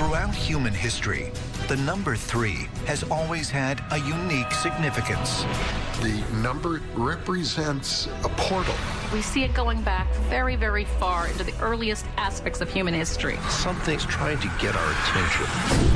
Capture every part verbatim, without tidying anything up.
Throughout human history, the number three has always had a unique significance. The number represents a portal. We see it going back very, very far into the earliest aspects of human history. Something's trying to get our attention.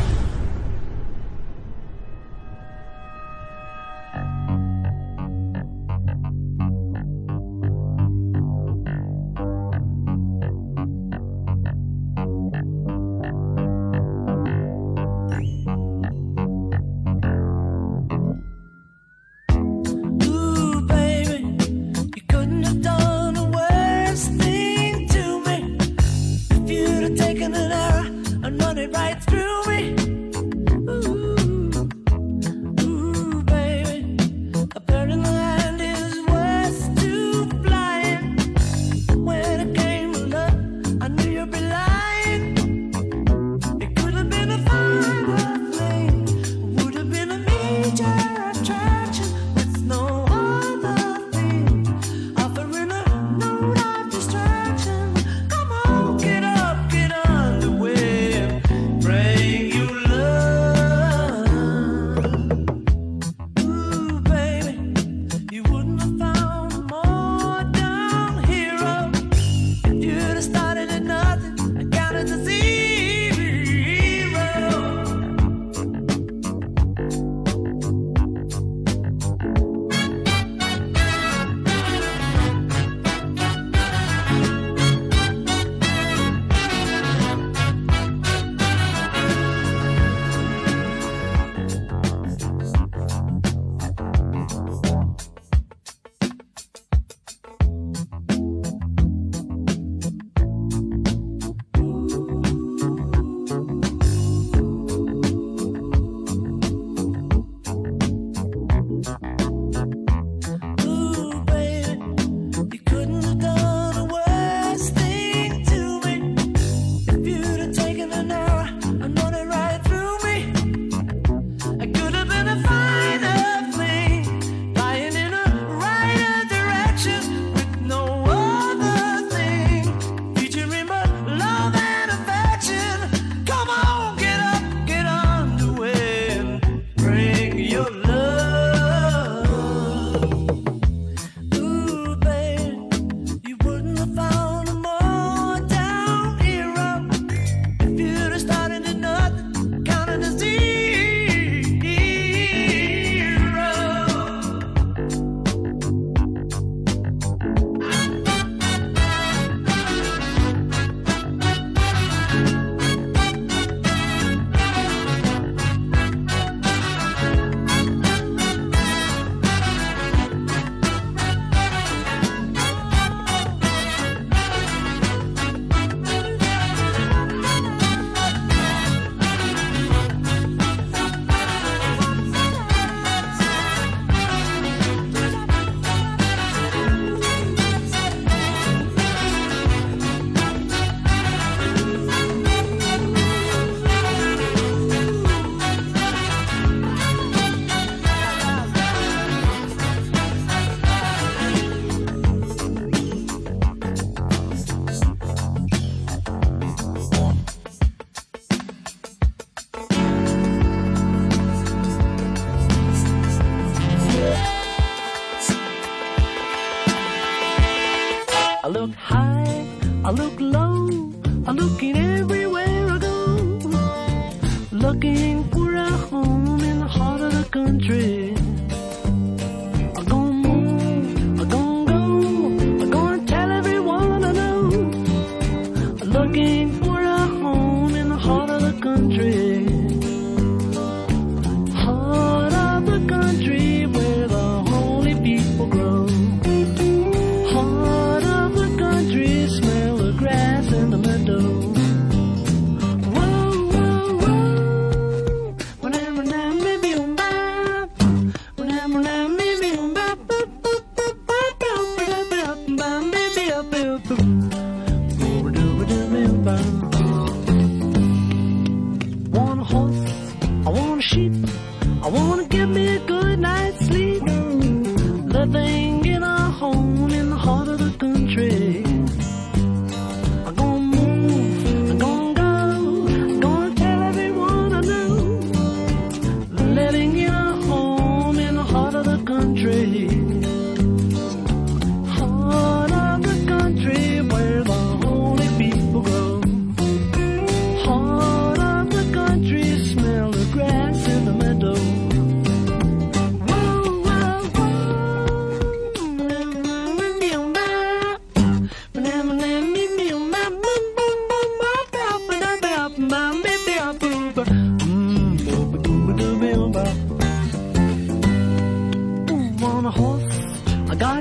I look high, I look low, I'm looking everywhere I go, looking for a home in the heart of the country. I'm gonna move, I'm gonna go, I'm gonna tell everyone I know, I'm looking for a home in the heart of the country. Heart of the country where the holy people grow. Heart of the country, smell the grass in the meadow.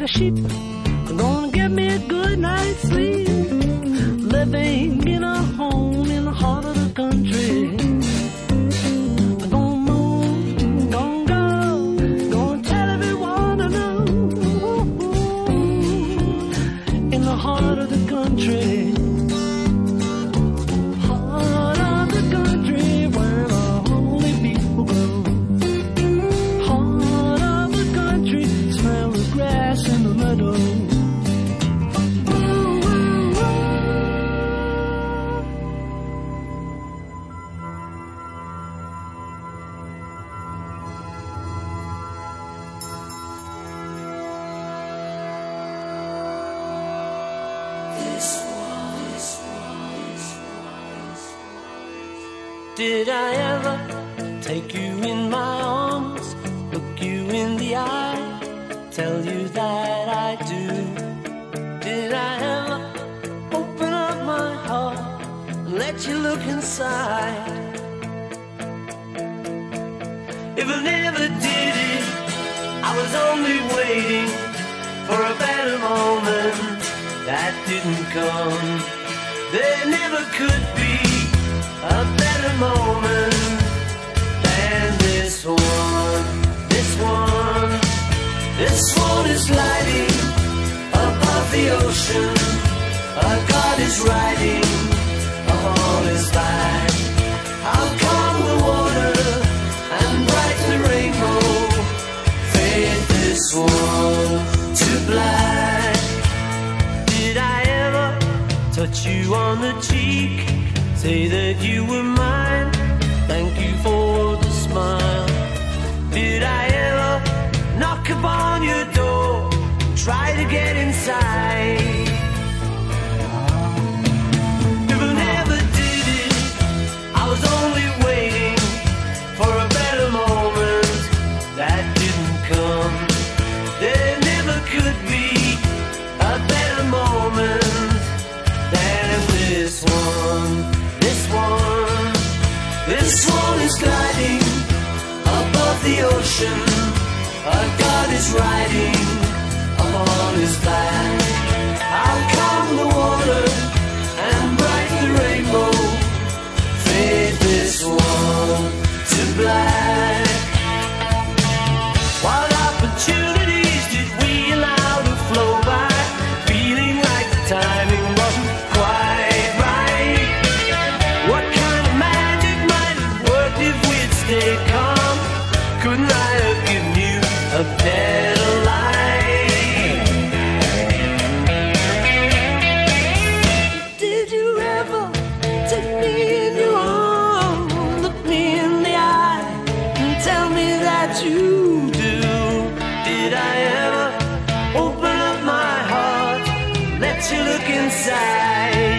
a sheep. I'm gonna get me a good night's sleep. Living in a home in the heart of the country. I'm gonna move, gonna go, gonna tell everyone I know. In the heart of the country. Heart of the country where the holy people go. Heart of the country, smell the grass in the meadow. Did I ever take you in my arms, look you in the eye, tell you that I do? Did I ever open up my heart and let you look inside? If I never did it, I was only waiting for a better moment that didn't come. There never could be a better moment than this one. This one, this one is gliding above the ocean. A god is riding on his back. How calm the water and bright the rainbow fade this one to black. Did I ever touch you on the cheek? Say that you were mine, thank you for the smile. Did I ever knock upon your door, try to get inside? If I never did it, I was only waiting for a better moment that didn't come. There never could be a better moment than this one. This one, this one is gliding above the ocean. A god is riding upon his back. How calm the water and bright the rainbow fade this one to black. What opportunities did we allow to flow by, feeling like the timing wasn't quite right? What kind of magic might have worked if we'd stayed calm? Couldn't I have given you a better life? Did you ever take me in your arms, look me in the eye, and tell me that you do? Did I ever open up my heart, let you look inside?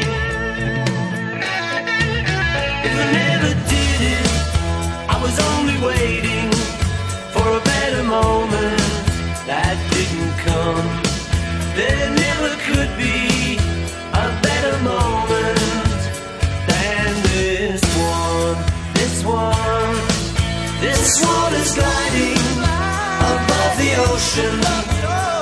If I never did it, I was only waiting for a better moment that didn't come. There never could be a better moment than this one. This one, this one is gliding above the ocean.